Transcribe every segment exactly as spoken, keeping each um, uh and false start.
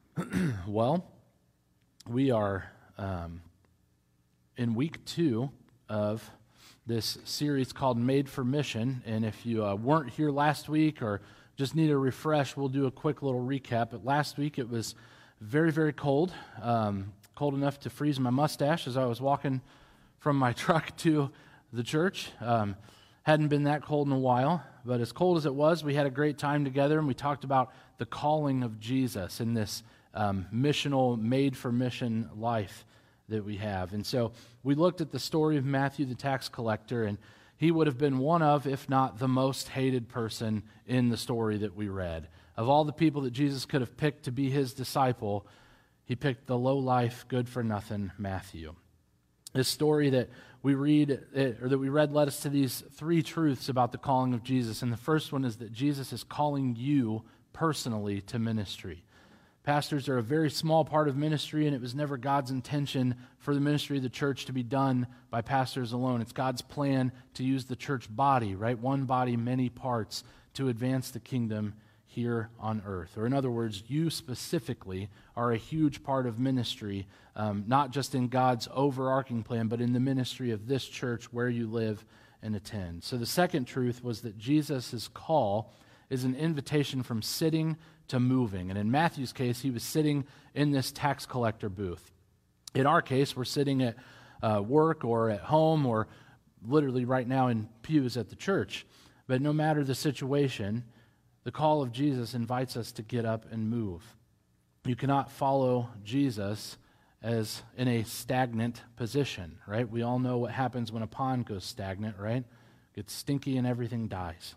Well, we are um, in week two of this series called Made for Mission, and if you uh, weren't here last week or just need a refresh, we'll do a quick little recap. But last week it was very, very cold, um, cold enough to freeze my mustache as I was walking from my truck to the church. Um, hadn't been that cold in a while, but as cold as it was, we had a great time together, and we talked about the calling of Jesus in this um, missional, made-for-mission life that we have. And so we looked at the story of Matthew the tax collector, and he would have been one of, if not the most hated person in the story that we read. Of all the people that Jesus could have picked to be his disciple, he picked the low-life, good-for-nothing Matthew. This story that we read, or that we read, led us to these three truths about the calling of Jesus. And the first one is that Jesus is calling you personally to ministry. Pastors are a very small part of ministry, and it was never God's intention for the ministry of the church to be done by pastors alone. It's God's plan to use the church body, right? One body, many parts, to advance the kingdom here on earth. Or in other words, you specifically are a huge part of ministry, um, not just in God's overarching plan, but in the ministry of this church where you live and attend. So the second truth was that Jesus' call is an invitation from sitting to moving. And in Matthew's case, he was sitting in this tax collector booth. In our case, we're sitting at uh, work or at home or literally right now in pews at the church. But no matter the situation, the call of Jesus invites us to get up and move. You cannot follow Jesus as in a stagnant position, right? We all know what happens when a pond goes stagnant, right? It gets stinky and everything dies.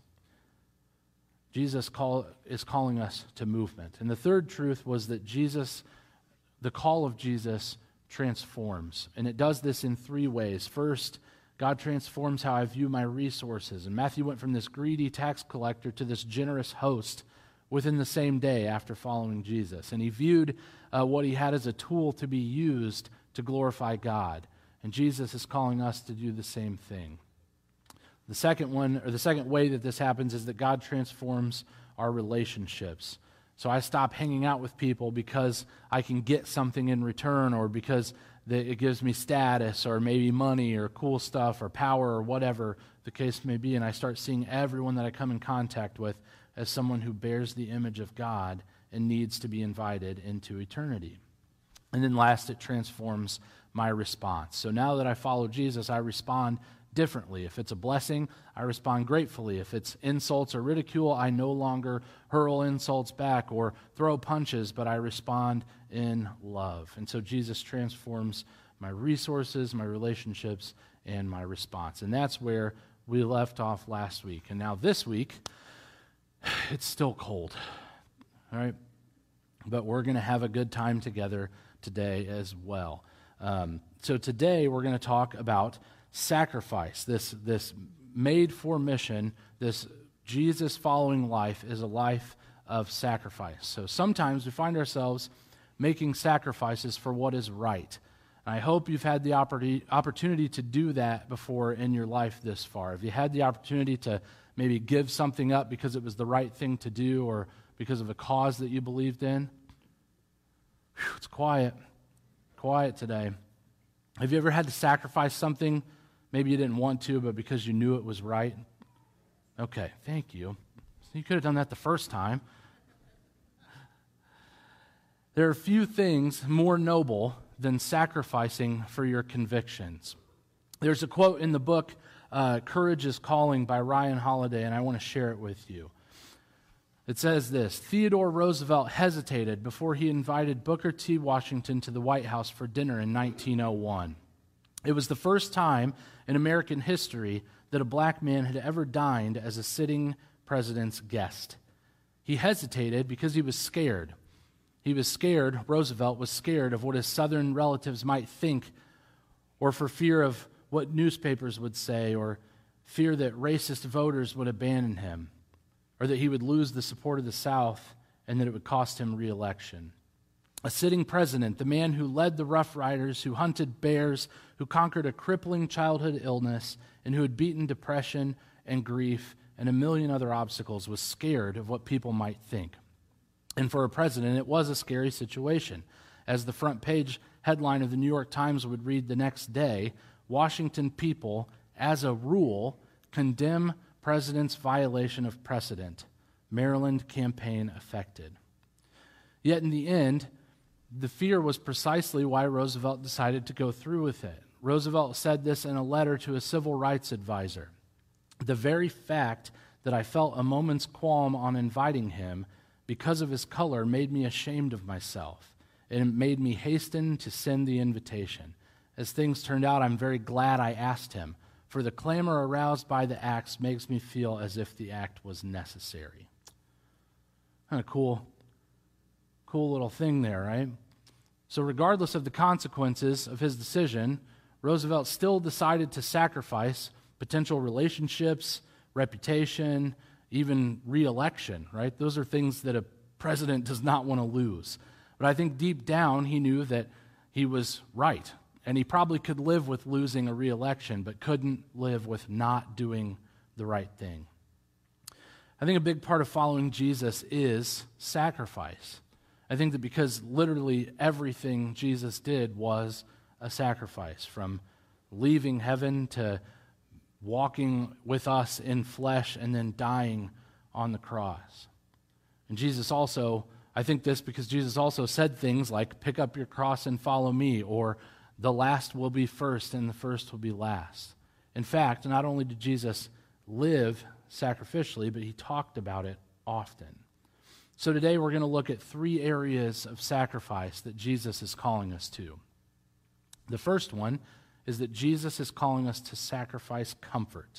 Jesus call, is calling us to movement. And the third truth was that Jesus, the call of Jesus transforms. And it does this in three ways. First, God transforms how I view my resources. And Matthew went from this greedy tax collector to this generous host within the same day after following Jesus. And he viewed uh, what he had as a tool to be used to glorify God. And Jesus is calling us to do the same thing. The second one, or the second way that this happens is that God transforms our relationships. So I stop hanging out with people because I can get something in return, or because it gives me status or maybe money or cool stuff or power or whatever the case may be, and I start seeing everyone that I come in contact with as someone who bears the image of God and needs to be invited into eternity. And then last, it transforms my response. So now that I follow Jesus, I respond differently. If it's a blessing, I respond gratefully. If it's insults or ridicule, I no longer hurl insults back or throw punches, but I respond in love. And so Jesus transforms my resources, my relationships, and my response. And that's where we left off last week. And now this week, it's still cold, all right? But we're going to have a good time together today as well. Um, so today we're going to talk about sacrifice. This, this made for mission, this Jesus following life is a life of sacrifice. So sometimes we find ourselves making sacrifices for what is right. And I hope you've had the opportunity to do that before in your life this far. Have you had the opportunity to maybe give something up because it was the right thing to do or because of a cause that you believed in? Whew, it's quiet. Quiet today. Have you ever had to sacrifice something? Maybe you didn't want to, but because you knew it was right? Okay, thank you. You could have done that the first time. There are few things more noble than sacrificing for your convictions. There's a quote in the book, uh, Courage is Calling by Ryan Holiday, and I want to share it with you. It says this: Theodore Roosevelt hesitated before he invited Booker T. Washington to the White House for dinner in nineteen oh one. It was the first time in American history that a black man had ever dined as a sitting president's guest. He hesitated because he was scared. He was scared, Roosevelt was scared of what his Southern relatives might think, or for fear of what newspapers would say, or fear that racist voters would abandon him, or that he would lose the support of the South and that it would cost him re-election. A sitting president, the man who led the Rough Riders, who hunted bears, who conquered a crippling childhood illness, and who had beaten depression and grief and a million other obstacles, was scared of what people might think. And for a president, it was a scary situation. As the front page headline of the New York Times would read the next day, Washington people, as a rule, condemn president's violation of precedent. Maryland campaign affected. Yet in the end, the fear was precisely why Roosevelt decided to go through with it. Roosevelt said this in a letter to a civil rights advisor. The very fact that I felt a moment's qualm on inviting him because of his color made me ashamed of myself, and it made me hasten to send the invitation. As things turned out, I'm very glad I asked him, for the clamor aroused by the acts makes me feel as if the act was necessary. Kind of cool, cool little thing there, right? So regardless of the consequences of his decision, Roosevelt still decided to sacrifice potential relationships, reputation, even re-election, right? Those are things that a president does not want to lose. But I think deep down he knew that he was right, and he probably could live with losing a re-election, but couldn't live with not doing the right thing. I think a big part of following Jesus is sacrifice. I think that because literally everything Jesus did was a sacrifice, from leaving heaven to walking with us in flesh and then dying on the cross. And Jesus also, I think this because Jesus also said things like, pick up your cross and follow me, or the last will be first and the first will be last. In fact, not only did Jesus live sacrificially, but he talked about it often. So today we're going to look at three areas of sacrifice that Jesus is calling us to. The first one is that Jesus is calling us to sacrifice comfort.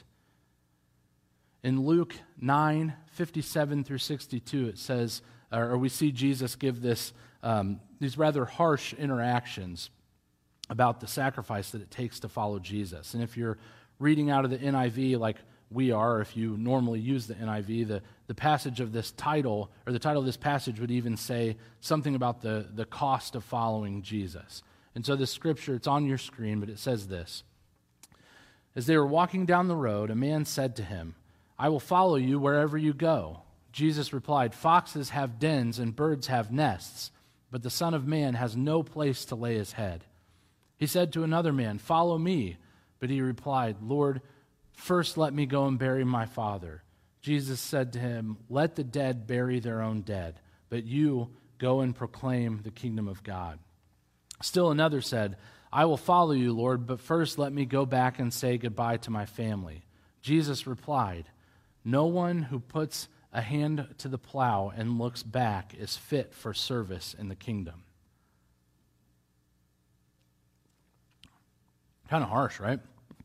In Luke nine, fifty-seven through sixty-two, it says, or we see Jesus give this um, these rather harsh interactions about the sacrifice that it takes to follow Jesus. And if you're reading out of the N I V like we are, if you normally use the N I V, the, the passage of this title, or the title of this passage would even say something about the, the cost of following Jesus. And so this scripture, it's on your screen, but it says this. As they were walking down the road, a man said to him, I will follow you wherever you go. Jesus replied, foxes have dens and birds have nests, but the Son of Man has no place to lay his head. He said to another man, follow me. But he replied, Lord, first let me go and bury my father. Jesus said to him, let the dead bury their own dead, but you go and proclaim the kingdom of God. Still another said, I will follow you, Lord, but first let me go back and say goodbye to my family. Jesus replied, no one who puts a hand to the plow and looks back is fit for service in the kingdom. Kind of harsh, right?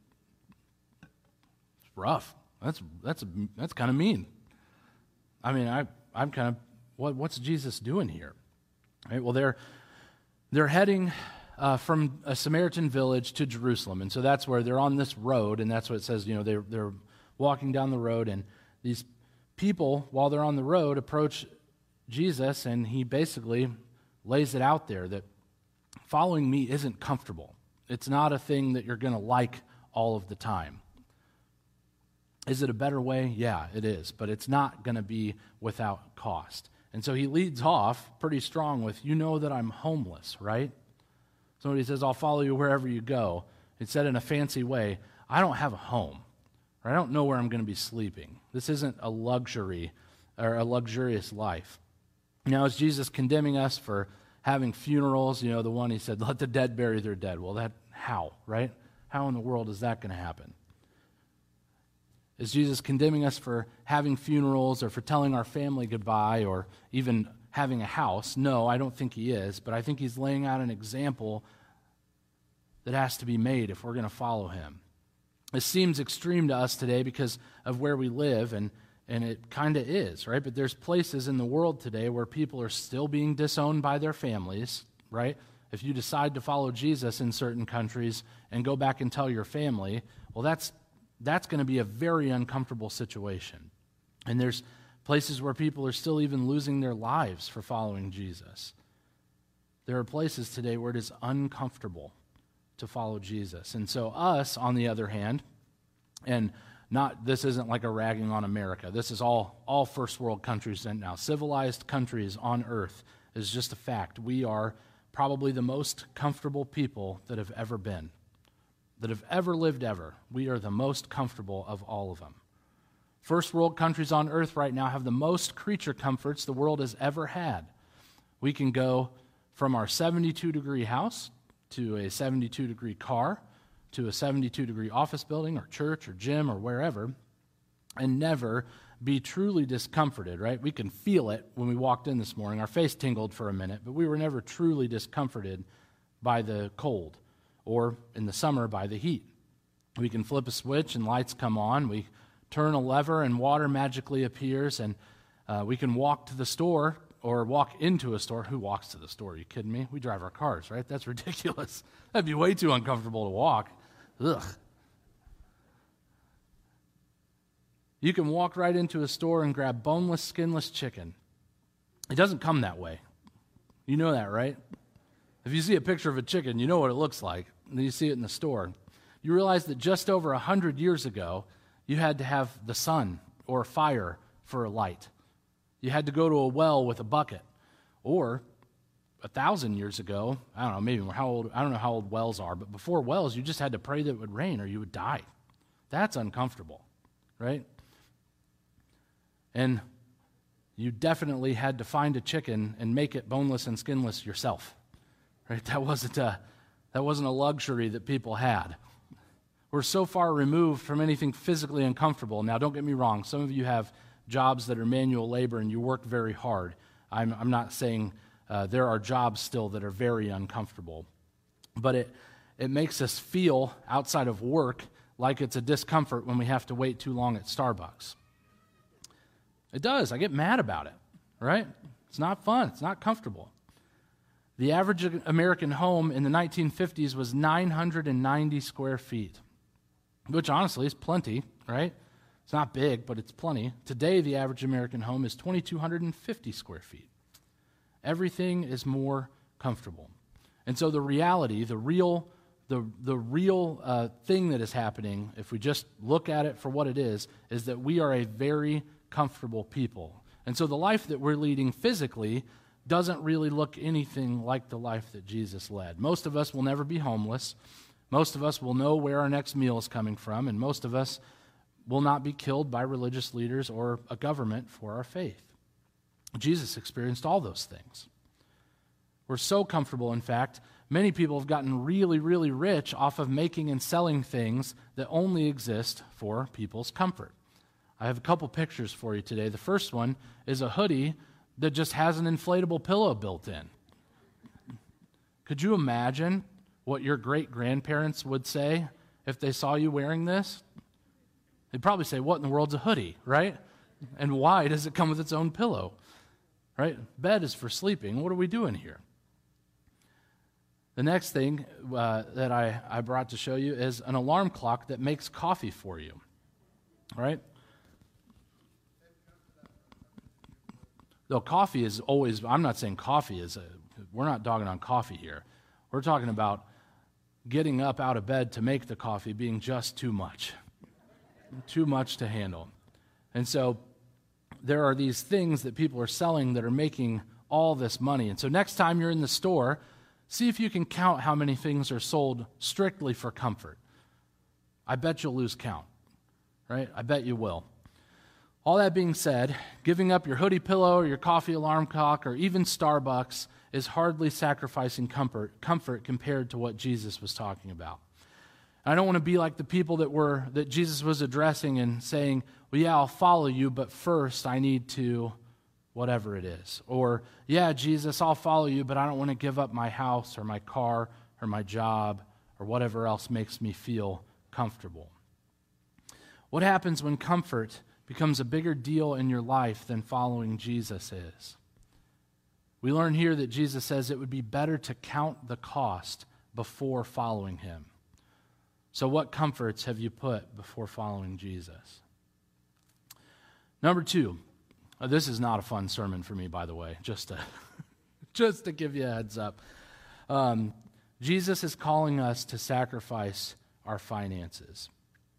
It's rough. That's that's that's kind of mean. I mean, I I'm kind of what what's Jesus doing here? Right? Well, they're they're heading uh, from a Samaritan village to Jerusalem, and so that's where they're on this road, and that's what it says. You know, they're they're walking down the road, and these people, while they're on the road, approach Jesus, and he basically lays it out there that following me isn't comfortable. It's not a thing that you're going to like all of the time. Is it a better way? Yeah, it is, but it's not going to be without cost. And so he leads off pretty strong with, you know that I'm homeless, right? So he says, I'll follow you wherever you go. He said in a fancy way, I don't have a home, or I don't know where I'm going to be sleeping. This isn't a luxury or a luxurious life. Now, is Jesus condemning us for having funerals? You know, the one he said, let the dead bury their dead. Well, that how, right? How in the world is that going to happen? Is Jesus condemning us for having funerals or for telling our family goodbye or even having a house? No, I don't think he is, but I think he's laying out an example that has to be made if we're going to follow him. It seems extreme to us today because of where we live, and, and it kind of is, right? But there's places in the world today where people are still being disowned by their families, right? If you decide to follow Jesus in certain countries and go back and tell your family, well, that's that's going to be a very uncomfortable situation. And there's places where people are still even losing their lives for following Jesus. There are places today where it is uncomfortable to follow Jesus. And so us, on the other hand, and not this isn't like a ragging on America. This is all, all first world countries now. Civilized countries on earth is just a fact. We are probably the most comfortable people that have ever been, that have ever lived ever. We are the most comfortable of all of them. First world countries on earth right now have the most creature comforts the world has ever had. We can go from our seventy-two degree house to a seventy-two degree car to a seventy-two degree office building or church or gym or wherever and never be truly discomforted, right? We can feel it when we walked in this morning. Our face tingled for a minute, but we were never truly discomforted by the cold or in the summer by the heat. We can flip a switch and lights come on. We turn a lever and water magically appears, and uh, we can walk to the store or walk into a store. Who walks to the store? Are you kidding me? We drive our cars, right? That's ridiculous. That'd be way too uncomfortable to walk. Ugh. You can walk right into a store and grab boneless, skinless chicken. It doesn't come that way. You know that, right? If you see a picture of a chicken, you know what it looks like. And then you see it in the store. You realize that just over a hundred years ago, you had to have the sun or fire for a light. You had to go to a well with a bucket. Or a thousand years ago, I don't know, maybe how old, I don't know how old wells are, but before wells, you just had to pray that it would rain or you would die. That's uncomfortable, right? And you definitely had to find a chicken and make it boneless and skinless yourself, right? That wasn't a, that wasn't a luxury that people had. We're so far removed from anything physically uncomfortable. Now, don't get me wrong. Some of you have jobs that are manual labor and you work very hard. I'm, I'm not saying uh, there are jobs still that are very uncomfortable. But it, it makes us feel, outside of work, like it's a discomfort when we have to wait too long at Starbucks. It does. I get mad about it, right? It's not fun. It's not comfortable. The average American home in the nineteen fifties was nine hundred ninety square feet. Which honestly is plenty, right? It's not big, but it's plenty. Today, the average American home is two thousand two hundred fifty square feet. Everything is more comfortable. And so the reality, the real, the, the real uh, thing that is happening, if we just look at it for what it is, is that we are a very comfortable people. And so the life that we're leading physically doesn't really look anything like the life that Jesus led. Most of us will never be homeless. Most of us will know where our next meal is coming from, and most of us will not be killed by religious leaders or a government for our faith. Jesus experienced all those things. We're so comfortable, in fact, many people have gotten really, really rich off of making and selling things that only exist for people's comfort. I have a couple pictures for you today. The first one is a hoodie that just has an inflatable pillow built in. Could you imagine what your great-grandparents would say if they saw you wearing this? They'd probably say, what in the world's a hoodie, right? And why does it come with its own pillow, right? Bed is for sleeping. What are we doing here? The next thing uh, that I, I brought to show you is an alarm clock that makes coffee for you, right? Though coffee is always, I'm not saying coffee is, a, we're not dogging on coffee here. We're talking about getting up out of bed to make the coffee being just too much, too much to handle. And so there are these things that people are selling that are making all this money. And so next time you're in the store, see if you can count how many things are sold strictly for comfort. I bet you'll lose count, right? I bet you will. All that being said, giving up your hoodie pillow or your coffee alarm clock or even Starbucks is hardly sacrificing comfort, comfort compared to what Jesus was talking about. I don't want to be like the people that were that Jesus was addressing and saying, well, yeah, I'll follow you, but first I need to whatever it is. Or, yeah, Jesus, I'll follow you, but I don't want to give up my house or my car or my job or whatever else makes me feel comfortable. What happens when comfort becomes a bigger deal in your life than following Jesus is? We learn here that Jesus says it would be better to count the cost before following him. So what comforts have you put before following Jesus? Number two, uh, this is not a fun sermon for me, by the way, just to, just to give you a heads up. Um, Jesus is calling us to sacrifice our finances.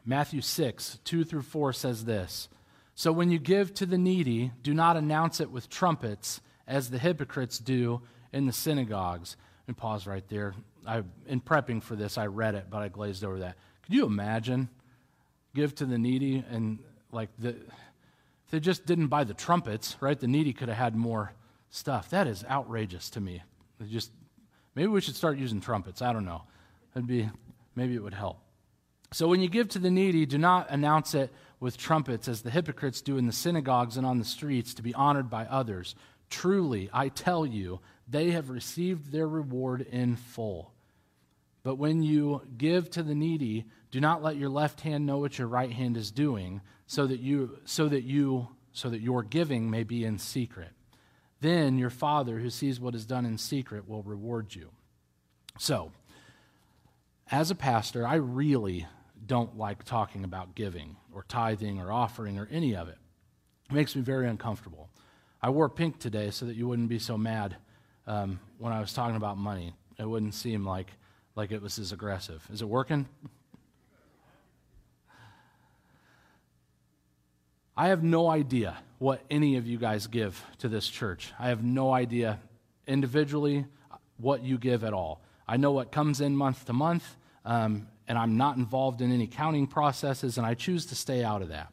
Matthew six, two through four says this, "So when you give to the needy, do not announce it with trumpets, as the hypocrites do in the synagogues." Let me pause right there. I, in prepping for this, I read it, but I glazed over that. Could you imagine give to the needy and like the, if they just didn't buy the trumpets, right? The needy could have had more stuff. That is outrageous to me. It just maybe we should start using trumpets. I don't know. It'd be maybe it would help. So when you give to the needy, do not announce it with trumpets, as the hypocrites do in the synagogues and on the streets, to be honored by others. Truly, I tell you, they have received their reward in full. But when you give to the needy, do not let your left hand know what your right hand is doing, so that you so that you so that your giving may be in secret. Then your Father, who sees what is done in secret, will reward you. So, as a pastor, I really don't like talking about giving or tithing or offering or any of it. It makes me very uncomfortable. I wore pink today so that you wouldn't be so mad um, when I was talking about money. It wouldn't seem like, like it was as aggressive. Is it working? I have no idea what any of you guys give to this church. I have no idea individually what you give at all. I know what comes in month to month, um, and I'm not involved in any counting processes, and I choose to stay out of that.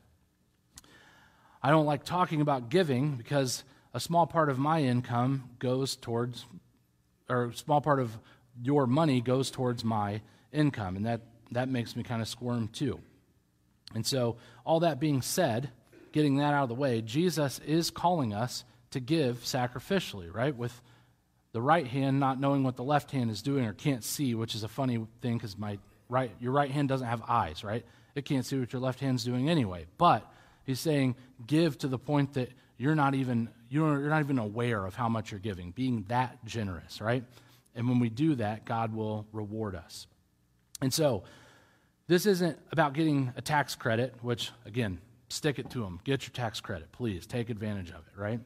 I don't like talking about giving because a small part of my income goes towards, or a small part of your money goes towards my income, and that, that makes me kind of squirm too. And so, all that being said, getting that out of the way, Jesus is calling us to give sacrificially, right? With the right hand not knowing what the left hand is doing or can't see, which is a funny thing because my right, your right hand doesn't have eyes, right? It can't see what your left hand's doing anyway. But he's saying give to the point that you're not even you're not even aware of how much you're giving, being that generous, right? And when we do that, God will reward us. And so this isn't about getting a tax credit, which, again, stick it to them. Get your tax credit, please. Take advantage of it, right?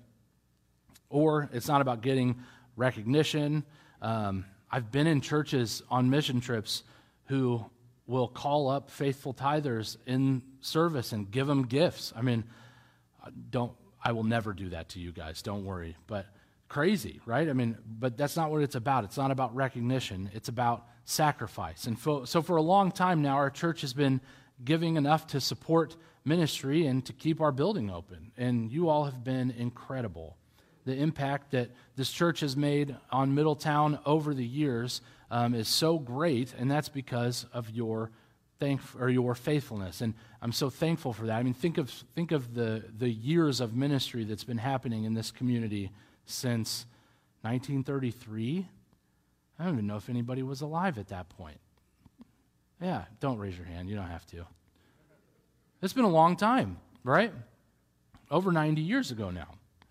Or it's not about getting recognition. Um, I've been in churches on mission trips who will call up faithful tithers in service and give them gifts. I mean, don't I will never do that to you guys. Don't worry. But crazy, right? I mean, but that's not what it's about. It's not about recognition. It's about sacrifice. And fo- so for a long time now, our church has been giving enough to support ministry and to keep our building open. And you all have been incredible. The impact that this church has made on Middletown over the years um, is so great, and that's because of your thank or your faithfulness. And I'm so thankful for that. I mean, think of think of the the years of ministry that's been happening in this community since nineteen thirty-three. I don't even know if anybody was alive at that point. Yeah, don't raise your hand. You don't have to. It's been a long time, right? Over ninety years ago now.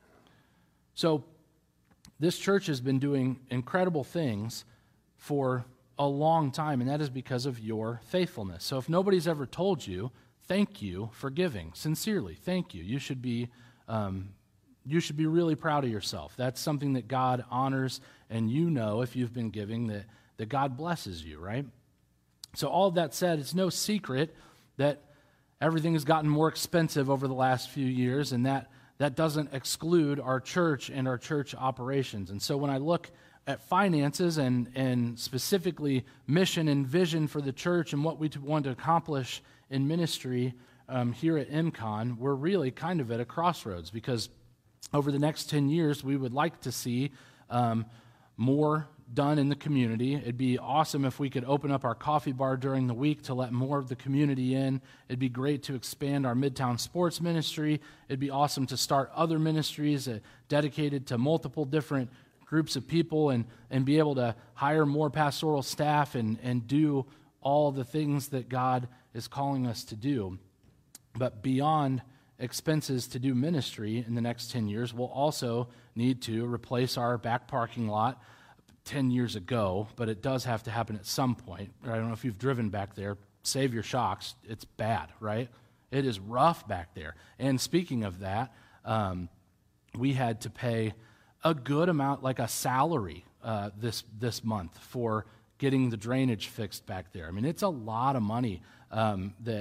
So this church has been doing incredible things for a long time, and that is because of your faithfulness. So if nobody's ever told you, thank you for giving. Sincerely, thank you. You should be um, you should be really proud of yourself. That's something that God honors, and you know if you've been giving that, that God blesses you, right? So all of that said, it's no secret that everything has gotten more expensive over the last few years, and that that doesn't exclude our church and our church operations. And so when I look at finances and, and specifically mission and vision for the church and what we want to accomplish in ministry um, here at M CON, we're really kind of at a crossroads because over the next ten years, we would like to see um, more done in the community. It'd be awesome if we could open up our coffee bar during the week to let more of the community in. It'd be great to expand our Midtown sports ministry. It'd be awesome to start other ministries uh, dedicated to multiple different groups of people and, and be able to hire more pastoral staff and, and do all the things that God is calling us to do. But beyond expenses to do ministry in the next ten years, we'll also need to replace our back parking lot ten years ago, but it does have to happen at some point. I don't know if you've driven back there. Save your shocks. It's bad, right? It is rough back there. And speaking of that, um, we had to pay a good amount, like a salary uh, this this month for getting the drainage fixed back there. I mean, it's a lot of money um, that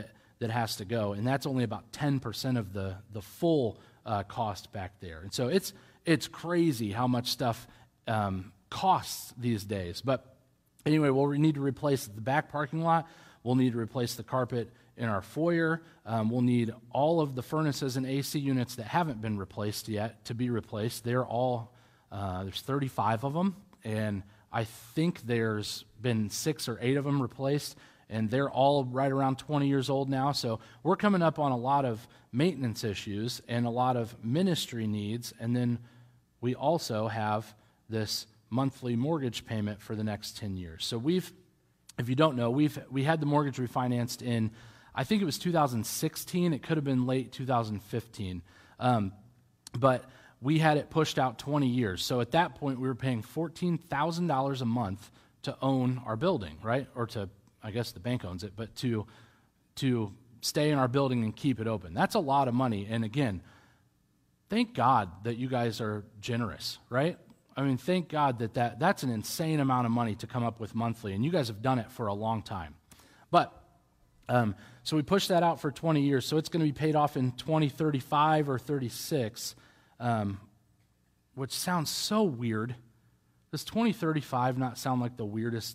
that has to go, and that's only about ten percent of the, the full uh, cost back there. And so it's it's crazy how much stuff um, costs these days. But anyway, we'll need to replace the back parking lot. We'll need to replace the carpet in our foyer. Um, we'll need all of the furnaces and A C units that haven't been replaced yet to be replaced. They're all, uh, there's thirty-five of them, and I think there's been six or eight of them replaced, and they're all right around twenty years old now. So we're coming up on a lot of maintenance issues and a lot of ministry needs, and then we also have this monthly mortgage payment for the next ten years. So we've, if you don't know, we've we had the mortgage refinanced in, I think it was two thousand sixteen. It could have been late two thousand fifteen. Um, but we had it pushed out twenty years. So at that point, we were paying fourteen thousand dollars a month to own our building, right? Or to, I guess the bank owns it, but to to stay in our building and keep it open. That's a lot of money. And again, thank God that you guys are generous, right? I mean, thank God that, that that's an insane amount of money to come up with monthly, and you guys have done it for a long time. But, um, so we pushed that out for twenty years, so it's going to be paid off in twenty thirty-five or thirty-six, um, which sounds so weird. Does twenty thirty-five not sound like the weirdest?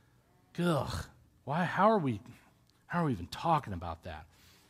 Ugh. Why? How are we, how are we even talking about that?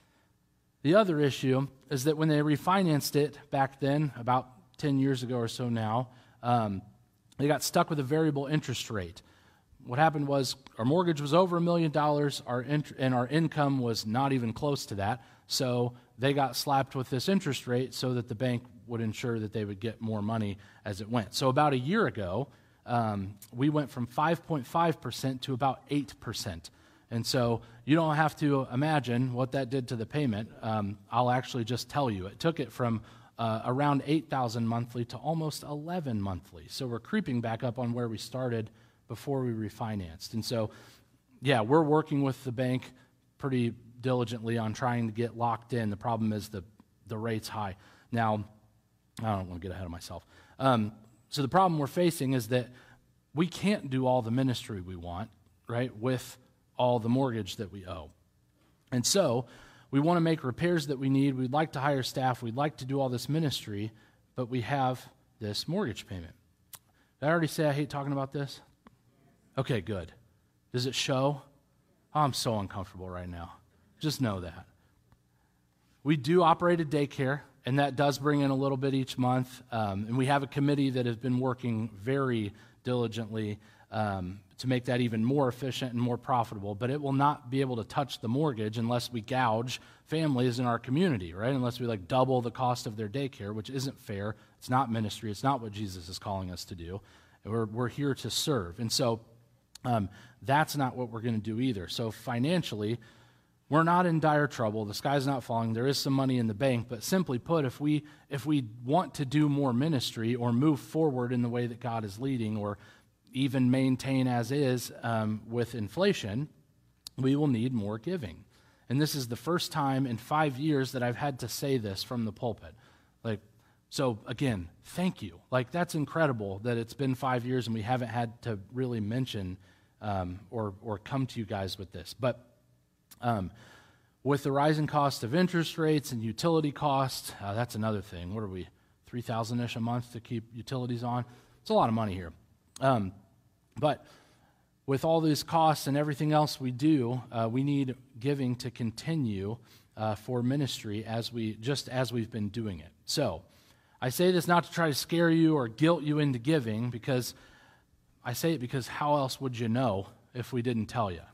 The other issue is that when they refinanced it back then, about ten years ago or so now, um, they got stuck with a variable interest rate. What happened was our mortgage was over a million dollars, our int- and our income was not even close to that. So they got slapped with this interest rate so that the bank would ensure that they would get more money as it went. So about a year ago, um, we went from five point five percent to about eight percent. And so you don't have to imagine what that did to the payment. Um, I'll actually just tell you. It took it from uh, around eight thousand dollars monthly to almost eleven monthly. So we're creeping back up on where we started before we refinanced. And so, yeah, we're working with the bank pretty diligently on trying to get locked in. The problem is the, the rate's high. Now, I don't want to get ahead of myself. Um, so the problem we're facing is that we can't do all the ministry we want, right, with all the mortgage that we owe. And so we want to make repairs that we need. We'd like to hire staff. We'd like to do all this ministry, but we have this mortgage payment. Did I already say I hate talking about this? Okay, good. Does it show? Oh, I'm so uncomfortable right now. Just know that. We do operate a daycare, and that does bring in a little bit each month. Um, and we have a committee that has been working very diligently um, to make that even more efficient and more profitable. But it will not be able to touch the mortgage unless we gouge families in our community, right? Unless we like double the cost of their daycare, which isn't fair. It's not ministry. It's not what Jesus is calling us to do. We're, we're here to serve. And so um, that's not what we're going to do either. So financially, we're not in dire trouble. The sky's not falling. There is some money in the bank, but simply put, if we if we want to do more ministry or move forward in the way that God is leading, or even maintain as is um, with inflation, we will need more giving. And this is the first time in five years that I've had to say this from the pulpit. Like, so again, thank you. Like, that's incredible that it's been five years and we haven't had to really mention um, or or come to you guys with this, but. Um, with the rising cost of interest rates and utility costs, uh, that's another thing. What are we, three thousand dollars-ish a month to keep utilities on? It's a lot of money here. Um, but with all these costs and everything else we do, uh, we need giving to continue uh, for ministry as we just as we've been doing it. So I say this not to try to scare you or guilt you into giving, because I say it because how else would you know if we didn't tell you,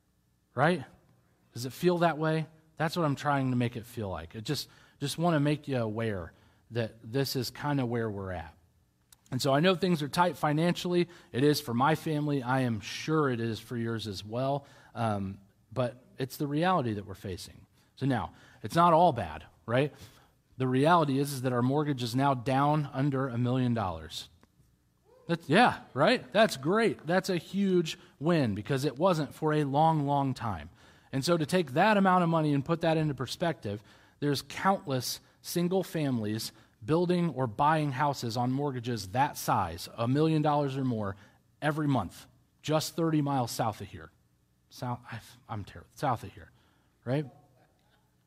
right? Does it feel that way? That's what I'm trying to make it feel like. I just, just want to make you aware that this is kind of where we're at. And so I know things are tight financially. It is for my family. I am sure it is for yours as well. Um, but it's the reality that we're facing. So now, it's not all bad, right? The reality is, is that our mortgage is now down under a million dollars. That's, yeah, right? That's great. That's a huge win, because it wasn't for a long, long time. And so to take that amount of money and put that into perspective, there's countless single families building or buying houses on mortgages that size, a million dollars or more, every month, just thirty miles south of here. South, I'm terrible, south of here, right?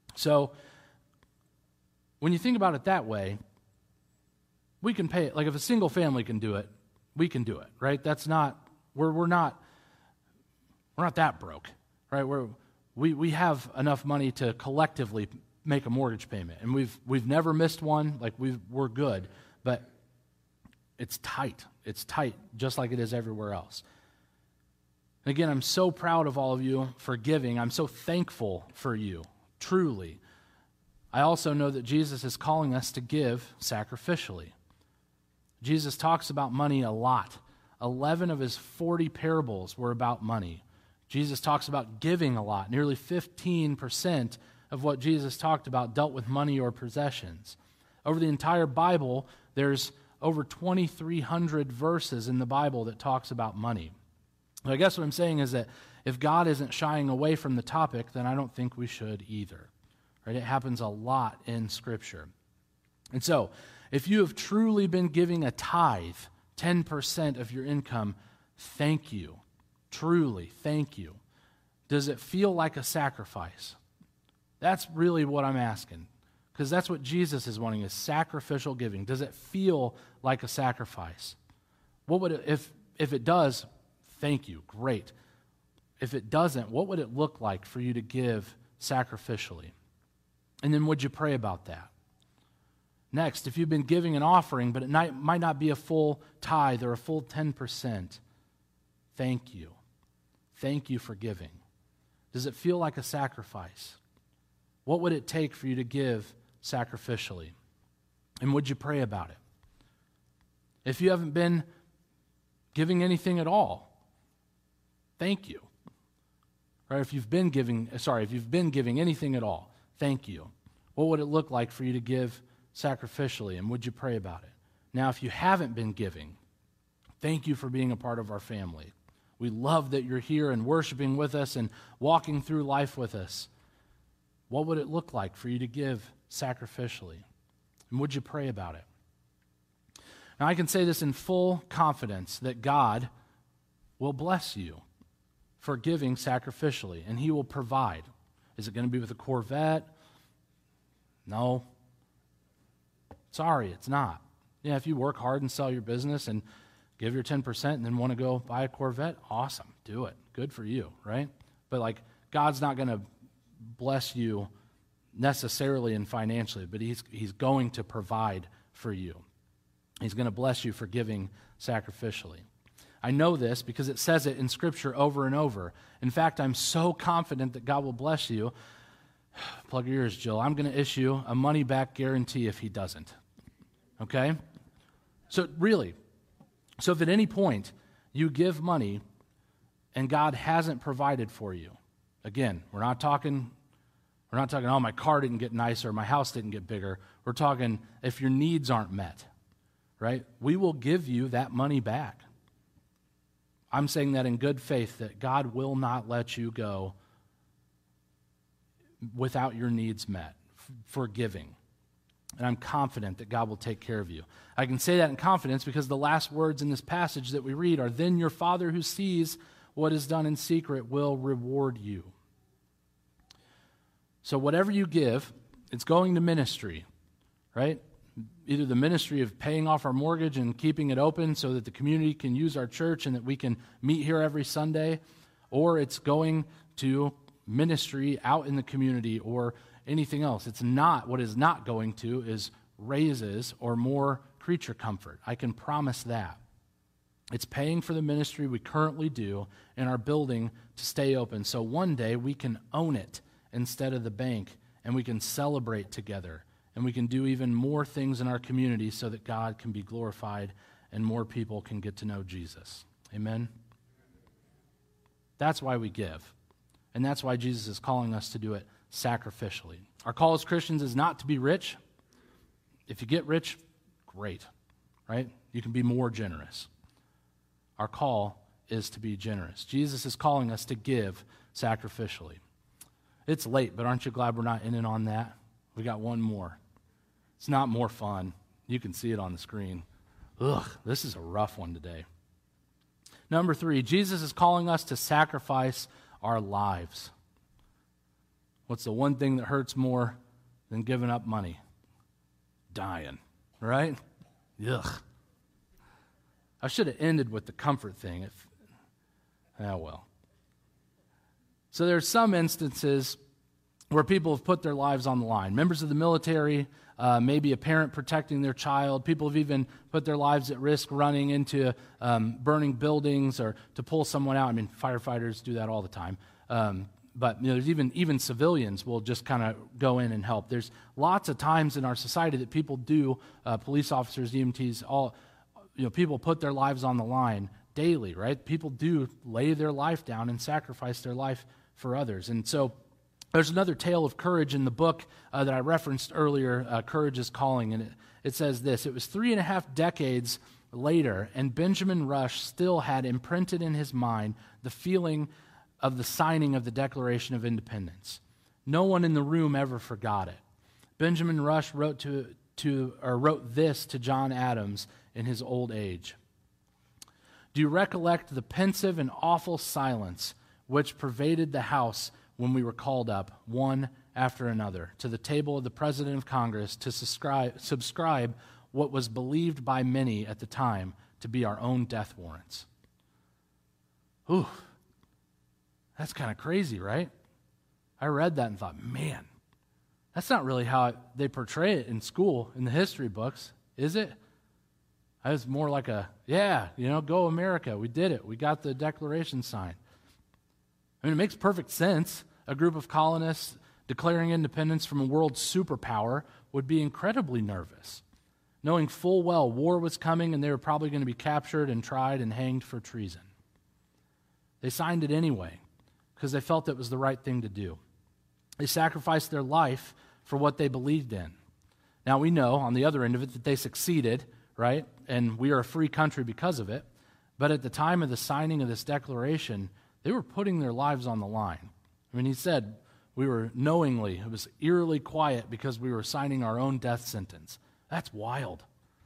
So when you think about it that way, we can pay it. Like if a single family can do it, we can do it, right? That's not, we're, we're not, we're not that broke, right? We're, we, we have enough money to collectively make a mortgage payment. And we've, we've never missed one. Like we've, we're good, but it's tight. It's tight, just like it is everywhere else. And again, I'm so proud of all of you for giving. I'm so thankful for you, truly. I also know that Jesus is calling us to give sacrificially. Jesus talks about money a lot. eleven of his forty parables were about money. Jesus talks about giving a lot. Nearly fifteen percent of what Jesus talked about dealt with money or possessions. Over the entire Bible, there's over twenty-three hundred verses in the Bible that talks about money. I guess what I'm saying is that if God isn't shying away from the topic, then I don't think we should either. Right? It happens a lot in Scripture. And so, if you have truly been giving a tithe, ten percent of your income, thank you. Truly, thank you. Does it feel like a sacrifice? That's really what I'm asking. Because that's what Jesus is wanting, is sacrificial giving. Does it feel like a sacrifice? What would it, if, if it does, thank you, great. If it doesn't, what would it look like for you to give sacrificially? And then would you pray about that? Next, if you've been giving an offering, but it might not be a full tithe or a full ten percent, thank you. Thank you for giving. Does it feel like a sacrifice? What would it take for you to give sacrificially? And would you pray about it? If you haven't been giving anything at all, thank you. Or if you've been giving, sorry, if you've been giving anything at all, thank you. What would it look like for you to give sacrificially, and would you pray about it? Now, if you haven't been giving, thank you for being a part of our family. We love that you're here and worshiping with us and walking through life with us. What would it look like for you to give sacrificially? And would you pray about it? Now, I can say this in full confidence that God will bless you for giving sacrificially, and he will provide. Is it going to be with a Corvette? No. Sorry, it's not. Yeah, if you work hard and sell your business and give your ten percent and then want to go buy a Corvette, awesome, do it. Good for you, right? But like, God's not going to bless you necessarily and financially, but he's, he's going to provide for you. He's going to bless you for giving sacrificially. I know this because it says it in Scripture over and over. In fact, I'm so confident that God will bless you. Plug your ears, Jill. I'm going to issue a money-back guarantee if he doesn't. Okay? So really, so if at any point you give money and God hasn't provided for you, again, we're not talking, we're not talking, oh, my car didn't get nicer, my house didn't get bigger. We're talking if your needs aren't met, right? We will give you that money back. I'm saying that in good faith, that God will not let you go without your needs met for giving. And I'm confident that God will take care of you. I can say that in confidence because the last words in this passage that we read are, then your Father who sees what is done in secret will reward you. So whatever you give, it's going to ministry, right? Either the ministry of paying off our mortgage and keeping it open so that the community can use our church and that we can meet here every Sunday, or it's going to ministry out in the community or anything else. It's not, what is not going to is raises or more creature comfort. I can promise that. It's paying for the ministry we currently do in our building to stay open so one day we can own it instead of the bank, and we can celebrate together. And we can do even more things in our community so that God can be glorified and more people can get to know Jesus. Amen? That's why we give. And that's why Jesus is calling us to do it sacrificially. Our call as Christians is not to be rich. If you get rich, great, right? You can be more generous. Our call is to be generous. Jesus is calling us to give sacrificially. It's late, but aren't you glad we're not in and on that? We got one more. It's not more fun. You can see it on the screen. Ugh, this is a rough one today. Number three, Jesus is calling us to sacrifice our lives. What's the one thing that hurts more than giving up money? Dying, right? Ugh. I should have ended with the comfort thing. If, oh, well. So there's some instances where people have put their lives on the line. Members of the military, uh, maybe a parent protecting their child. People have even put their lives at risk running into um, burning buildings or to pull someone out. I mean, firefighters do that all the time. Um, but you know, there's even even civilians will just kind of go in and help. There's lots of times in our society that people do, uh, police officers, E M Ts, all, you know, people put their lives on the line daily, right? People do lay their life down and sacrifice their life for others. And so there's another tale of courage in the book uh, that I referenced earlier, uh, Courage is Calling, and it, it says this: it was three and a half decades later, and Benjamin Rush still had imprinted in his mind the feeling of the signing of the Declaration of Independence. No one in the room ever forgot it. Benjamin Rush wrote to, to or wrote this to John Adams in his old age. Do you recollect the pensive and awful silence which pervaded the house when we were called up, one after another, to the table of the President of Congress to subscribe, subscribe what was believed by many at the time to be our own death warrants? Ooh, that's kind of crazy, right? I read that and thought, man, that's not really how they portray it in school, in the history books, is it? I was more like a, yeah, you know, go America. We did it. We got the Declaration signed. I mean, it makes perfect sense. A group of colonists declaring independence from a world superpower would be incredibly nervous, knowing full well war was coming and they were probably going to be captured and tried and hanged for treason. They signed it anyway because they felt it was the right thing to do. They sacrificed their life for what they believed in. Now, we know on the other end of it that they succeeded, right? And we are a free country because of it. But at the time of the signing of this declaration, they were putting their lives on the line. I mean, he said we were knowingly, it was eerily quiet because we were signing our own death sentence. That's wild.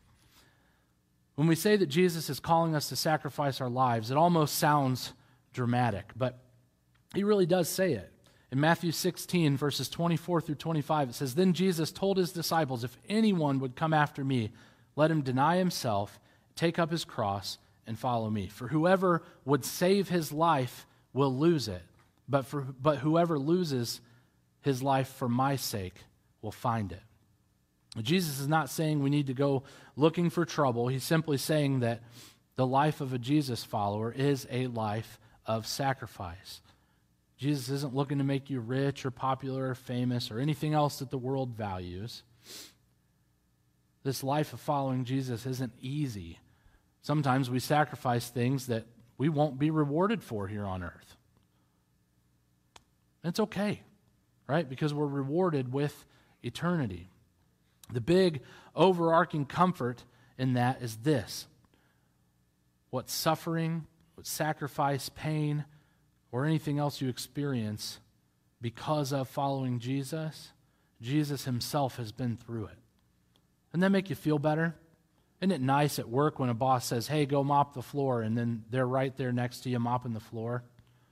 When we say that Jesus is calling us to sacrifice our lives, it almost sounds dramatic, but he really does say it. In Matthew sixteen, verses twenty-four through twenty-five, it says, Then Jesus told his disciples, if anyone would come after me, let him deny himself, take up his cross, and follow me. For whoever would save his life will lose it, but for but whoever loses his life for my sake will find it. Jesus is not saying we need to go looking for trouble. He's simply saying that the life of a Jesus follower is a life of sacrifice. Jesus isn't looking to make you rich or popular or famous or anything else that the world values. This life of following Jesus isn't easy. Sometimes we sacrifice things that we won't be rewarded for here on earth. It's okay, right? Because we're rewarded with eternity. The big overarching comfort in that is this: what suffering, what sacrifice, pain, or anything else you experience because of following Jesus, Jesus himself has been through it. Doesn't that make you feel better? Isn't it nice at work when a boss says, hey, go mop the floor, and then they're right there next to you mopping the floor?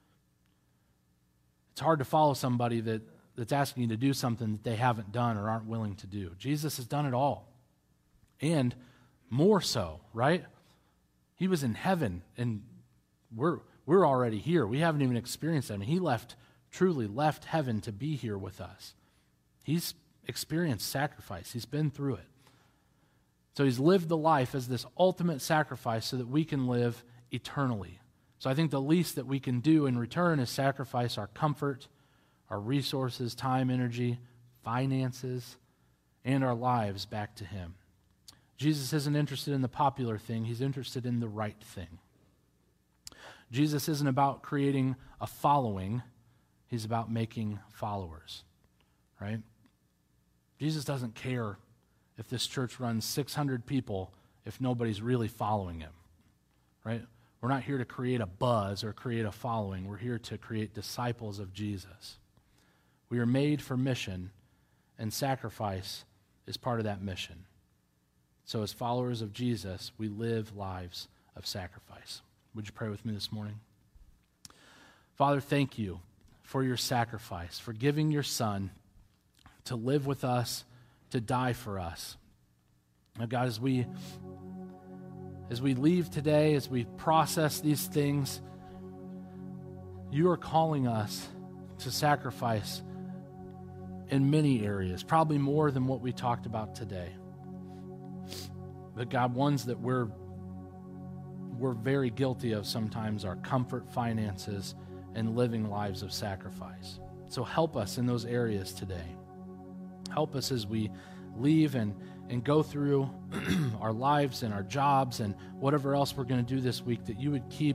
It's hard to follow somebody that, that's asking you to do something that they haven't done or aren't willing to do. Jesus has done it all. And more so, right? He was in heaven, and we're we're already here. We haven't even experienced that. I mean, he left, truly left heaven to be here with us. He's experienced sacrifice. He's been through it. So he's lived the life as this ultimate sacrifice so that we can live eternally. So I think the least that we can do in return is sacrifice our comfort, our resources, time, energy, finances, and our lives back to him. Jesus isn't interested in the popular thing. He's interested in the right thing. Jesus isn't about creating a following. He's about making followers, right? Jesus doesn't care if this church runs six hundred people if nobody's really following him, right? We're not here to create a buzz or create a following. We're here to create disciples of Jesus. We are made for mission, and sacrifice is part of that mission. So as followers of Jesus, we live lives of sacrifice. Would you pray with me this morning? Father, thank you for your sacrifice, for giving your Son to live with us, to die for us. Now, God, as we as we leave today, as we process these things, you are calling us to sacrifice in many areas, probably more than what we talked about today. But God, ones that we're we're very guilty of sometimes are comfort, finances, and living lives of sacrifice. So help us in those areas today. Help us as we leave and, and go through our lives and our jobs and whatever else we're going to do this week, that you would keep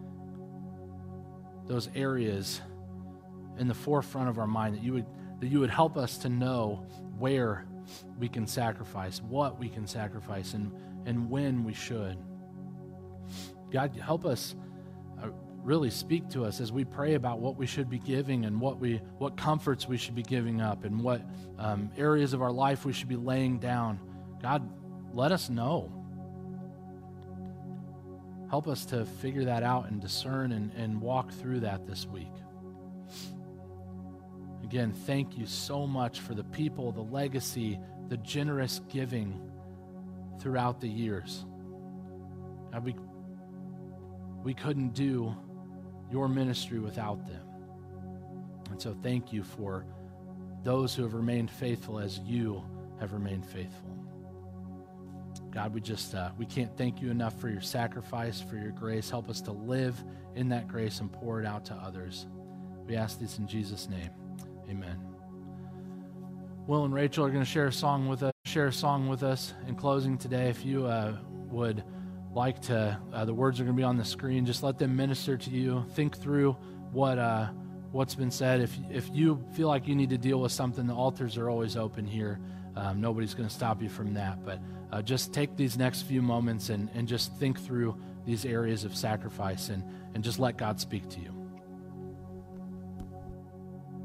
those areas in the forefront of our mind, that you would that you would help us to know where we can sacrifice, what we can sacrifice, and, and when we should. God, help us uh, really speak to us as we pray about what we should be giving and what we what comforts we should be giving up and what um, areas of our life we should be laying down. God, let us know. Help us to figure that out and discern and, and walk through that this week. Again, thank you so much for the people, the legacy, the generous giving throughout the years. God, we, we couldn't do your ministry without them. And so thank you for those who have remained faithful as you have remained faithful. God, we just, uh, we can't thank you enough for your sacrifice, for your grace. Help us to live in that grace and pour it out to others. We ask this in Jesus' name. Amen. Will and Rachel are going to share a song with us. Share a song with us in closing today. If you uh, would like to, uh, the words are going to be on the screen. Just let them minister to you. Think through what uh, what's been said. If if you feel like you need to deal with something, the altars are always open here. Um, nobody's going to stop you from that. But uh, just take these next few moments and and just think through these areas of sacrifice and and just let God speak to you.